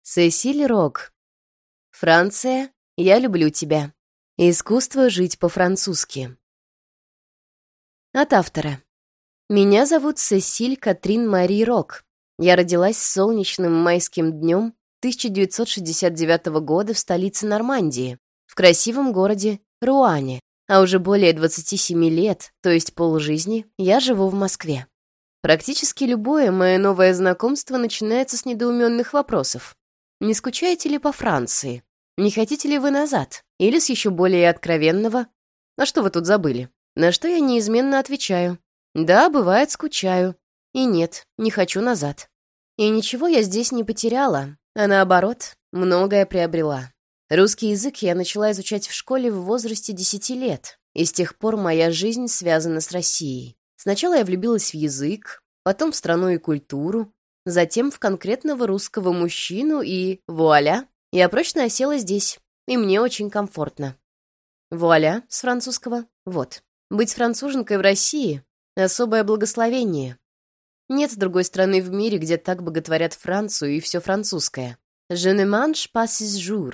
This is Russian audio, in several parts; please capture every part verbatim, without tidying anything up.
Сесиль Рок. Франция, я люблю тебя. Искусство жить по-французски. От автора. Меня зовут Сесиль Катрин Мари Рок. Я родилась солнечным майским днем тысяча девятьсот шестьдесят девятого года в столице Нормандии, в красивом городе Руане, а уже более двадцати семи лет, то есть полжизни, я живу в Москве. Практически любое мое новое знакомство начинается с недоуменных вопросов. Не скучаете ли по Франции? Не хотите ли вы назад? Или с еще более откровенного: а что вы тут забыли? На что я неизменно отвечаю: да, бывает, скучаю. И нет, не хочу назад. И ничего я здесь не потеряла, а наоборот, многое приобрела. Русский язык я начала изучать в школе в возрасте десяти лет, и с тех пор моя жизнь связана с Россией. Сначала я влюбилась в язык, потом в страну и культуру, затем в конкретного русского мужчину, и вуаля, я прочно осела здесь, и мне очень комфортно. Вуаля, с французского, вот. Быть француженкой в России — особое благословение. Нет другой страны в мире, где так боготворят Францию и все французское. «Je ne mange pas six jours»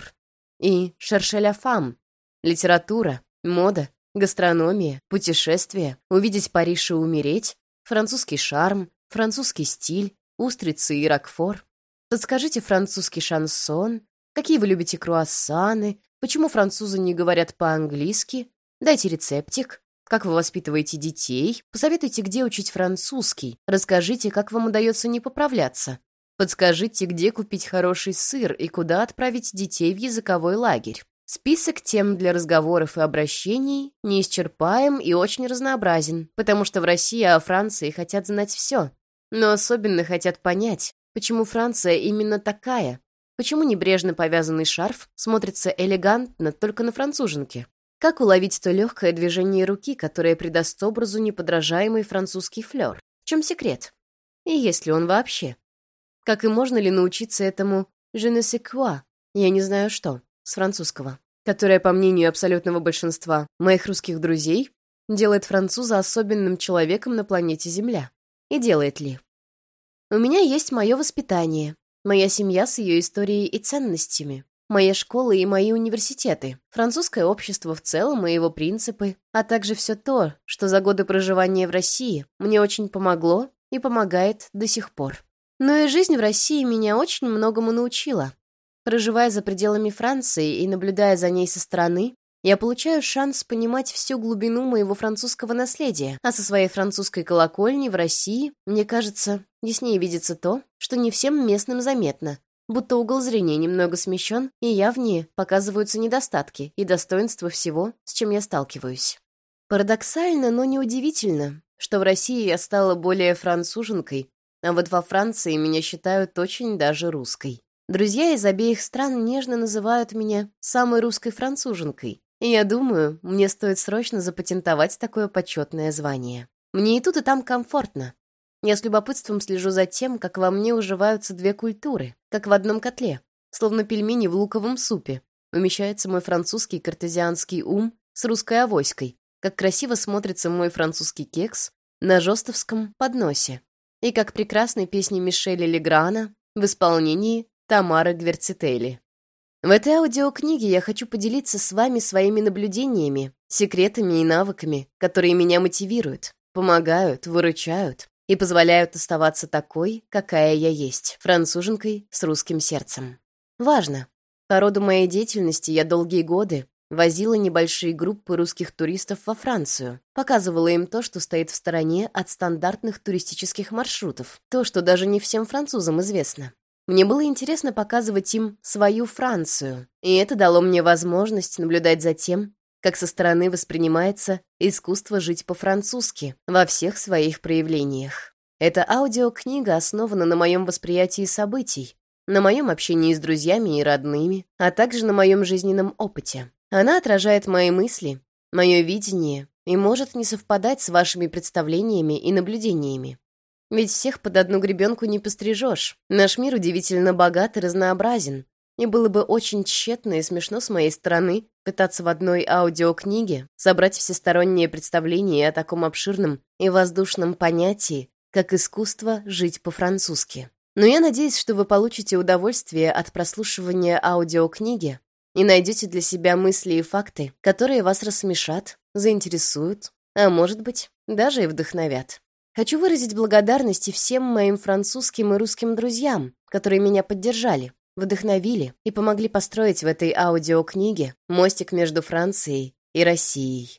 и «Cherchez la femme». Литература, мода, гастрономия, путешествия, увидеть Париж и умереть, французский шарм, французский стиль, устрицы и рокфор. Подскажите французский шансон, какие вы любите круассаны, почему французы не говорят по-английски, дайте рецептик, как вы воспитываете детей, посоветуйте, где учить французский, расскажите, как вам удается не поправляться, подскажите, где купить хороший сыр и куда отправить детей в языковой лагерь. Список тем для разговоров и обращений неисчерпаем и очень разнообразен, потому что в России о Франции хотят знать все, но особенно хотят понять, почему Франция именно такая, почему небрежно повязанный шарф смотрится элегантно только на француженке, как уловить то легкое движение руки, которое придаст образу неподражаемый французский флер, в чем секрет, и есть ли он вообще, как и можно ли научиться этому «je ne sais quoi», я не знаю что, с французского, которое, по мнению абсолютного большинства моих русских друзей, делает француза особенным человеком на планете Земля. И делает ли? У меня есть мое воспитание, моя семья с ее историей и ценностями, моя школа и мои университеты, французское общество в целом и его принципы, а также все то, что за годы проживания в России мне очень помогло и помогает до сих пор. Но и жизнь в России меня очень многому научила. Проживая за пределами Франции и наблюдая за ней со стороны, я получаю шанс понимать всю глубину моего французского наследия, а со своей французской колокольни в России, мне кажется, яснее видится то, что не всем местным заметно, будто угол зрения немного смещен, и явнее показываются недостатки и достоинства всего, с чем я сталкиваюсь. Парадоксально, но неудивительно, что в России я стала более француженкой, а вот во Франции меня считают очень даже русской. Друзья из обеих стран нежно называют меня самой русской француженкой, и я думаю, мне стоит срочно запатентовать такое почетное звание. Мне и тут, и там комфортно. Я с любопытством слежу за тем, как во мне уживаются две культуры, как в одном котле, словно пельмени в луковом супе. Умещается мой французский картезианский ум с русской авоськой, как красиво смотрится мой французский кекс на жостовском подносе, и как прекрасной песни Мишеля Леграна в исполнении Тамары Гверцетели. В этой аудиокниге я хочу поделиться с вами своими наблюдениями, секретами и навыками, которые меня мотивируют, помогают, выручают и позволяют оставаться такой, какая я есть, француженкой с русским сердцем. Важно. По роду моей деятельности я долгие годы возила небольшие группы русских туристов во Францию, показывала им то, что стоит в стороне от стандартных туристических маршрутов, то, что даже не всем французам известно. Мне было интересно показывать им свою Францию, и это дало мне возможность наблюдать за тем, как со стороны воспринимается искусство жить по-французски во всех своих проявлениях. Эта аудиокнига основана на моем восприятии событий, на моем общении с друзьями и родными, а также на моем жизненном опыте. Она отражает мои мысли, мое видение и может не совпадать с вашими представлениями и наблюдениями. Ведь всех под одну гребенку не пострижешь. Наш мир удивительно богат и разнообразен, и было бы очень тщетно и смешно с моей стороны пытаться в одной аудиокниге собрать всестороннее представление о таком обширном и воздушном понятии, как искусство жить по-французски. Но я надеюсь, что вы получите удовольствие от прослушивания аудиокниги и найдете для себя мысли и факты, которые вас рассмешат, заинтересуют, а может быть, даже и вдохновят. Хочу выразить благодарность и всем моим французским и русским друзьям, которые меня поддержали, вдохновили и помогли построить в этой аудиокниге мостик между Францией и Россией.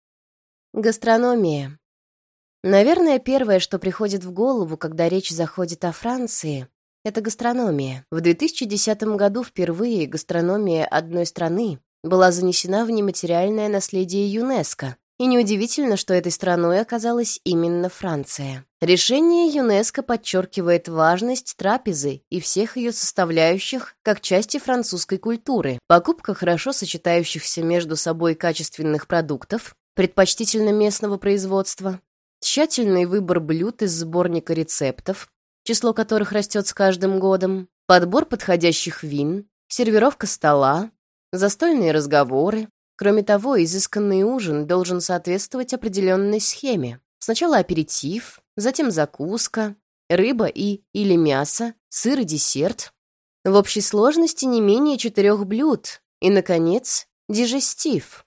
Гастрономия. Наверное, первое, что приходит в голову, когда речь заходит о Франции, это гастрономия. В две тысячи десятом году впервые гастрономия одной страны была занесена в нематериальное наследие ЮНЕСКО, и неудивительно, что этой страной оказалась именно Франция. Решение ЮНЕСКО подчеркивает важность трапезы и всех ее составляющих как части французской культуры. Покупка хорошо сочетающихся между собой качественных продуктов, предпочтительно местного производства, тщательный выбор блюд из сборника рецептов, число которых растет с каждым годом, подбор подходящих вин, сервировка стола, застольные разговоры. Кроме того, изысканный ужин должен соответствовать определенной схеме. Сначала аперитив, затем закуска, рыба и или мясо, сыр и десерт. В общей сложности не менее четырех блюд. И, наконец, дижестив.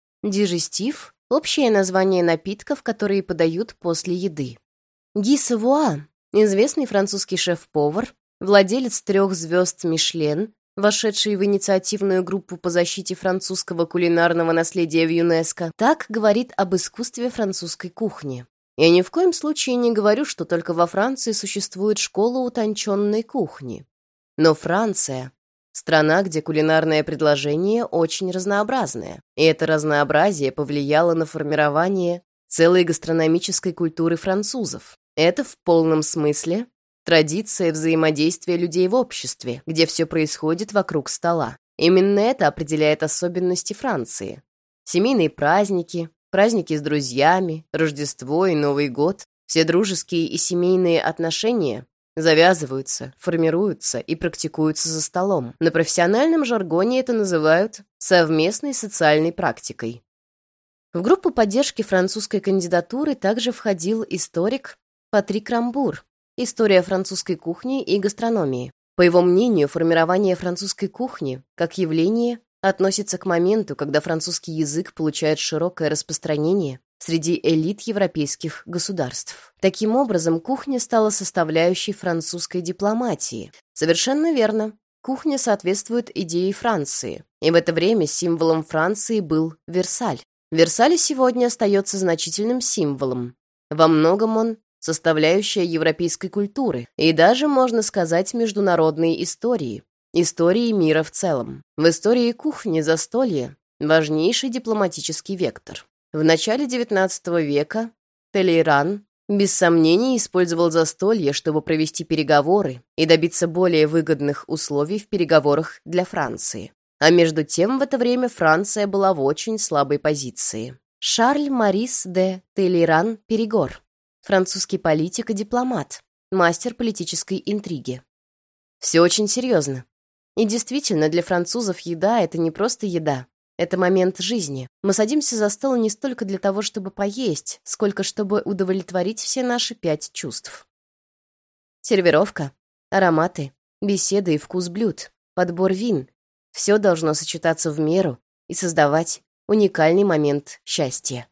Дижестив — общее название напитков, которые подают после еды. Ги Савуа, известный французский шеф-повар, владелец трех звезд Мишлен, вошедший в инициативную группу по защите французского кулинарного наследия в ЮНЕСКО, так говорит об искусстве французской кухни. Я ни в коем случае не говорю, что только во Франции существует школа утонченной кухни. Но Франция — страна, где кулинарное предложение очень разнообразное, и это разнообразие повлияло на формирование целой гастрономической культуры французов. Это в полном смысле традиция взаимодействия людей в обществе, где все происходит вокруг стола. Именно это определяет особенности Франции. Семейные праздники, праздники с друзьями, Рождество и Новый год, все дружеские и семейные отношения завязываются, формируются и практикуются за столом. На профессиональном жаргоне это называют совместной социальной практикой. В группу поддержки французской кандидатуры также входил историк Патрик Рамбур, «История французской кухни и гастрономии». По его мнению, формирование французской кухни, как явление, относится к моменту, когда французский язык получает широкое распространение среди элит европейских государств. Таким образом, кухня стала составляющей французской дипломатии. Совершенно верно. Кухня соответствует идее Франции. И в это время символом Франции был Версаль. Версаль сегодня остается значительным символом. Во многом он составляющая европейской культуры и даже, можно сказать, международной истории, истории мира в целом. В истории кухни застолье – важнейший дипломатический вектор. В начале девятнадцатого века Толейран без сомнений использовал застолье, чтобы провести переговоры и добиться более выгодных условий в переговорах для Франции. А между тем в это время Франция была в очень слабой позиции. Шарль Марис де Толейран-Перигор, французский политик и дипломат, мастер политической интриги. Все очень серьезно. И действительно, для французов еда — это не просто еда, это момент жизни. Мы садимся за стол не столько для того, чтобы поесть, сколько чтобы удовлетворить все наши пять чувств. Сервировка, ароматы, беседа и вкус блюд, подбор вин — все должно сочетаться в меру и создавать уникальный момент счастья.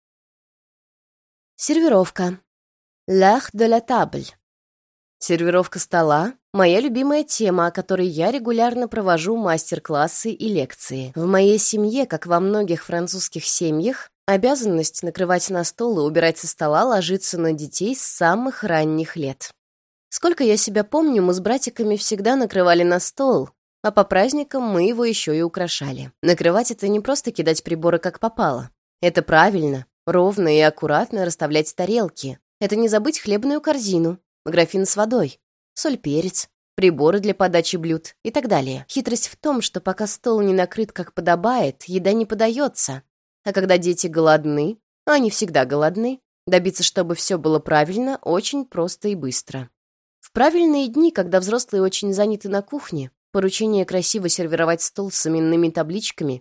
Сервировка. L'art de la table. Сервировка стола — моя любимая тема, о которой я регулярно провожу мастер-классы и лекции. В моей семье, как во многих французских семьях, обязанность накрывать на стол и убирать со стола ложится на детей с самых ранних лет. Сколько я себя помню, мы с братиками всегда накрывали на стол, а по праздникам мы его еще и украшали. Накрывать — это не просто кидать приборы как попало. Это правильно, ровно и аккуратно расставлять тарелки. Это не забыть хлебную корзину, графин с водой, соль-перец, приборы для подачи блюд и так далее. Хитрость в том, что пока стол не накрыт как подобает, еда не подается. А когда дети голодны, а они всегда голодны, добиться, чтобы все было правильно, очень просто и быстро. В правильные дни, когда взрослые очень заняты на кухне, поручение красиво сервировать стол с именными табличками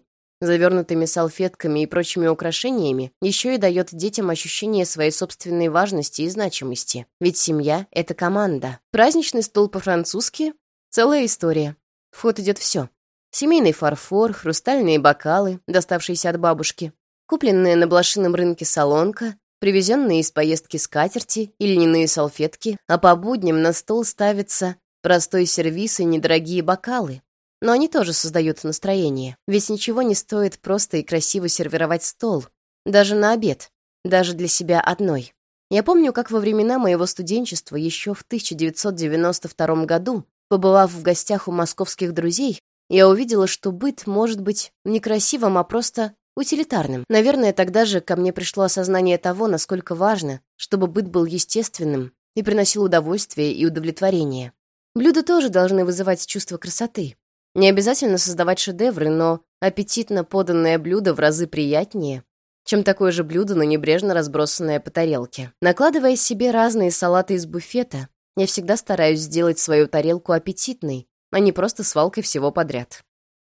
завернутыми салфетками и прочими украшениями, еще и дает детям ощущение своей собственной важности и значимости. Ведь семья — это команда. Праздничный стол по-французски — целая история. В ход идет все. Семейный фарфор, хрустальные бокалы, доставшиеся от бабушки, купленная на блошином рынке солонка, привезенные из поездки скатерти и льняные салфетки, а по будням на стол ставятся простой сервиз и недорогие бокалы. Но они тоже создают настроение. Ведь ничего не стоит просто и красиво сервировать стол. Даже на обед. Даже для себя одной. Я помню, как во времена моего студенчества еще в тысяча девятьсот девяносто втором году, побывав в гостях у московских друзей, я увидела, что быт может быть не красивым, а просто утилитарным. Наверное, тогда же ко мне пришло осознание того, насколько важно, чтобы быт был естественным и приносил удовольствие и удовлетворение. Блюда тоже должны вызывать чувство красоты. Не обязательно создавать шедевры, но аппетитно поданное блюдо в разы приятнее, чем такое же блюдо, но небрежно разбросанное по тарелке. Накладывая себе разные салаты из буфета, я всегда стараюсь сделать свою тарелку аппетитной, а не просто свалкой всего подряд.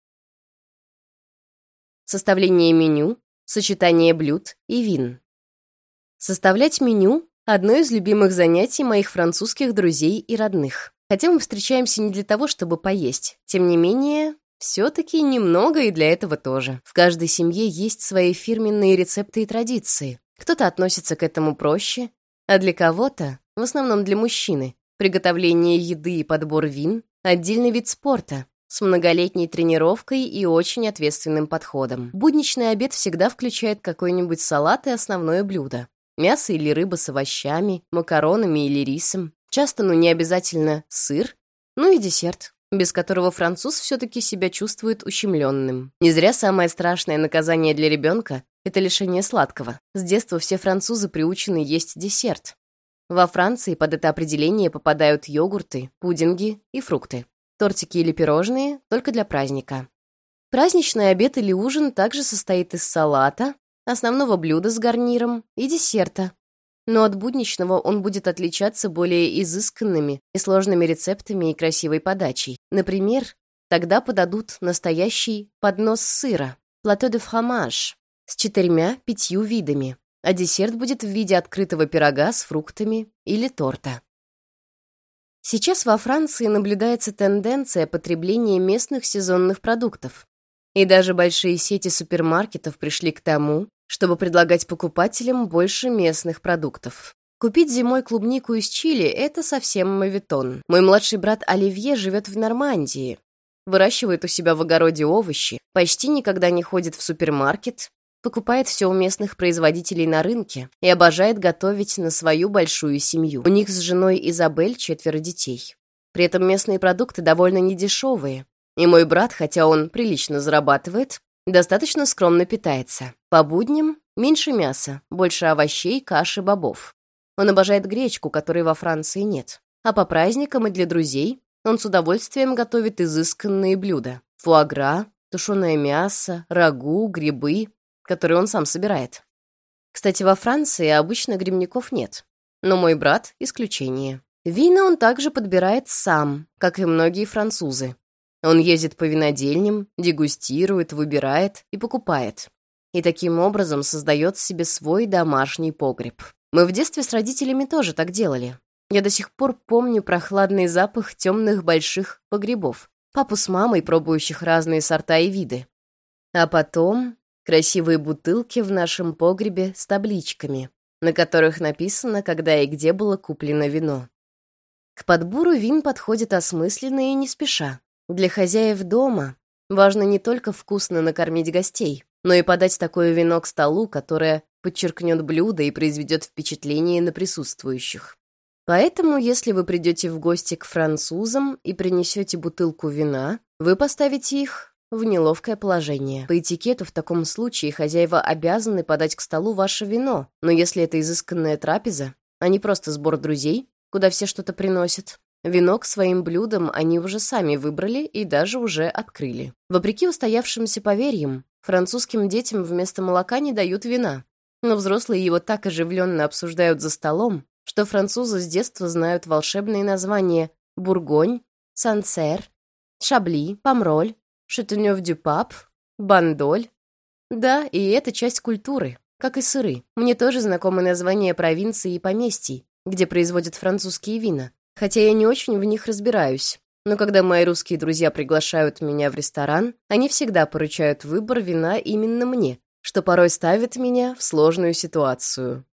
Составление меню, сочетание блюд и вин. Составлять меню — одно из любимых занятий моих французских друзей и родных. Хотя мы встречаемся не для того, чтобы поесть. Тем не менее, все-таки немного и для этого тоже. В каждой семье есть свои фирменные рецепты и традиции. Кто-то относится к этому проще, а для кого-то, в основном для мужчины, приготовление еды и подбор вин — отдельный вид спорта, с многолетней тренировкой и очень ответственным подходом. Будничный обед всегда включает какой-нибудь салат и основное блюдо. Мясо или рыба с овощами, макаронами или рисом. Часто, но не обязательно, сыр. Ну и десерт, без которого француз все-таки себя чувствует ущемленным. Не зря самое страшное наказание для ребенка — это лишение сладкого. С детства все французы приучены есть десерт. Во Франции под это определение попадают йогурты, пудинги и фрукты. Тортики или пирожные только для праздника. Праздничный обед или ужин также состоит из салата, основного блюда с гарниром и десерта. Но от будничного он будет отличаться более изысканными и сложными рецептами и красивой подачей. Например, тогда подадут настоящий поднос сыра, plateau de fromage, с четырьмя-пятью видами, а десерт будет в виде открытого пирога с фруктами или торта. Сейчас во Франции наблюдается тенденция потребления местных сезонных продуктов. И даже большие сети супермаркетов пришли к тому, чтобы предлагать покупателям больше местных продуктов. Купить зимой клубнику из Чили — это совсем моветон. Мой младший брат Оливье живет в Нормандии, выращивает у себя в огороде овощи, почти никогда не ходит в супермаркет, покупает все у местных производителей на рынке и обожает готовить на свою большую семью. У них с женой Изабель четверо детей. При этом местные продукты довольно недешевые, и мой брат, хотя он прилично зарабатывает, достаточно скромно питается. По будням меньше мяса, больше овощей, каши, бобов. Он обожает гречку, которой во Франции нет. А по праздникам и для друзей он с удовольствием готовит изысканные блюда. Фуагра, тушеное мясо, рагу, грибы, которые он сам собирает. Кстати, во Франции обычно грибников нет, но мой брат — исключение. Вина он также подбирает сам, как и многие французы. Он ездит по винодельням, дегустирует, выбирает и покупает. И таким образом создает себе свой домашний погреб. Мы в детстве с родителями тоже так делали. Я до сих пор помню прохладный запах темных больших погребов, папу с мамой, пробующих разные сорта и виды. А потом красивые бутылки в нашем погребе с табличками, на которых написано, когда и где было куплено вино. К подбору вин подходит осмысленно и не спеша. Для хозяев дома важно не только вкусно накормить гостей, но и подать такое вино к столу, которое подчеркнет блюдо и произведет впечатление на присутствующих. Поэтому, если вы придете в гости к французам и принесете бутылку вина, вы поставите их в неловкое положение. По этикету в таком случае хозяева обязаны подать к столу ваше вино, но если это изысканная трапеза, а не просто сбор друзей, куда все что-то приносят, вино к своим блюдам они уже сами выбрали и даже уже открыли. Вопреки устоявшимся поверьям, французским детям вместо молока не дают вина, но взрослые его так оживленно обсуждают за столом, что французы с детства знают волшебные названия «Бургонь», «Сансер», «Шабли», «Помроль», «Шатенёв-дю-Пап», «Бандоль», Да, и это часть культуры, как и сыры. Мне тоже знакомы названия провинций и поместий, где производят французские вина, хотя я не очень в них разбираюсь. Но когда мои русские друзья приглашают меня в ресторан, они всегда поручают выбор вина именно мне, что порой ставит меня в сложную ситуацию.